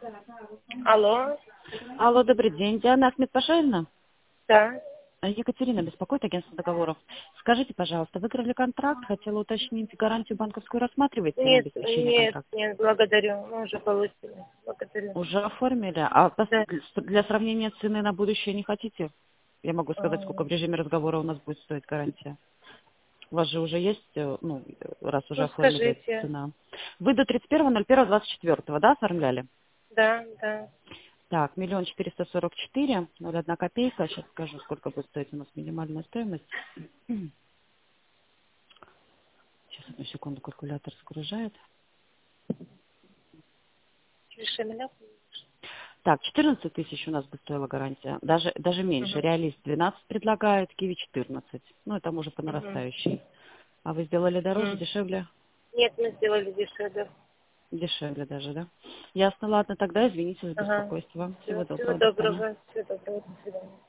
Алло, Алло, добрый день. Диана Ахмедпашаевна? да. Екатерина беспокоит, агентство договоров. Скажите, пожалуйста, выиграли контракт, хотела уточнить, гарантию банковскую рассматриваете на Нет, обеспечение нет, контракта? нет, благодарю. Мы уже получили. Благодарю. Уже оформили? А Да. для сравнения цены на будущее не хотите? Я могу сказать, сколько в М, режиме разговора у нас будет стоить гарантия. У вас же уже есть, раз уже Ну, оформили скажите. цена. Вы до 31.01.24, да, оформляли? Да, да. Так, 1 444 0,1 копейка. Сейчас скажу, сколько будет стоить у нас минимальная стоимость. Сейчас, одну секунду, калькулятор загружает. Пиши меня. Так, 14 тысяч у нас бы стоила гарантия. Даже меньше. Угу. Реалист 12 предлагает, Киви 14. Ну, это уже по Угу. нарастающей. А вы сделали дороже, Угу. дешевле? Нет, мы сделали дешевле. Дешевле даже, да? Ясно, ладно, тогда извините за Ага. беспокойство. Всего Всего доброго, до свидания. доброго. Всего доброго. До свидания.